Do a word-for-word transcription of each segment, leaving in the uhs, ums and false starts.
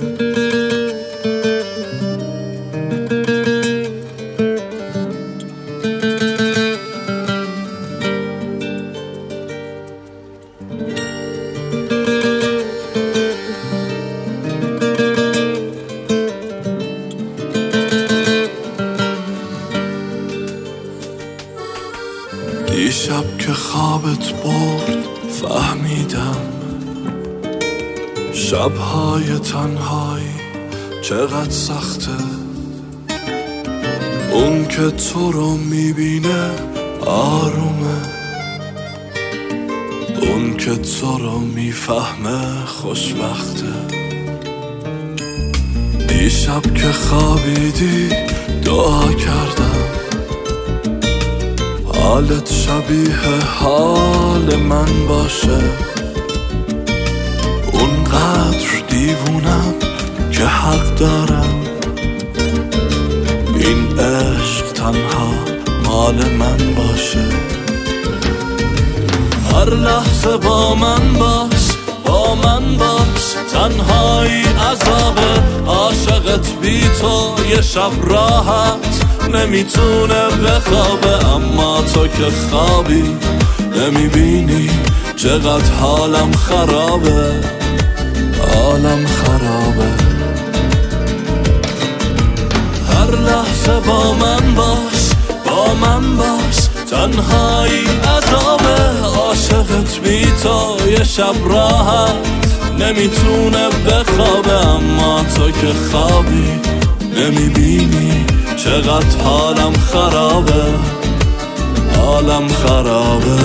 دیشب که خوابت برد فهمیدم شبهای تنهایی چقدر سخته. اون که تو رو میبینه آرومه، اون که تو رو میفهمه خوشبخته. دیشب که خوابیدی دعا کردم حالت شبیه حال من باشه. اونقدر دیوونم که حق دارم این عشق تنها مال من باشه. هر لحظه با من باش، با من باش، تنهایی عذابه. عاشقت بی تو یه شب راحت نمیتونه بخوابه. اما تو که خوابی نمیبینی چقدر حالم خرابه، حالم خرابه. هر لحظه با من باش، با من باش، تنهایی عذابه. عاشقت بی تو یه شب راحت نمیتونه بخوابه. اما تو که خوابی نمیبینی چقدر حالم خرابه، حالم خرابه.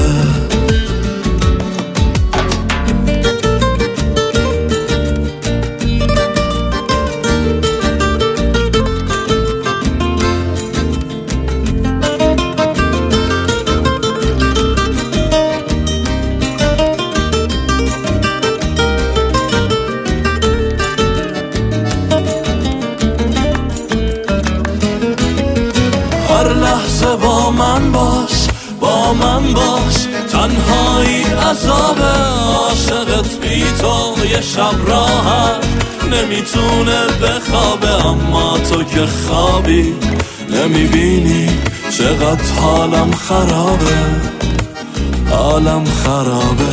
هر لحظه با من باش، با من باش، تنهایی عذابه. عاشقت بی تو یه شب راحت نمیتونه بخوابه. اما تو که خوابی نمیبینی چقدر حالم خرابه، حالم خرابه.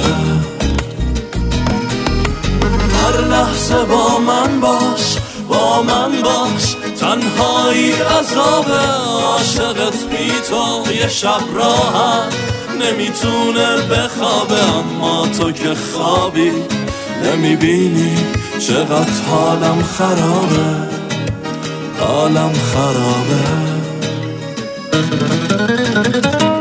هر لحظه با من باش، با من باش، تنهایی عذابه. عاشقت بی تو یه شب راحت نمیتونه بخوابه. اما تو که خوابی نمیبینی چقدر حالم خرابه، حالم خرابه.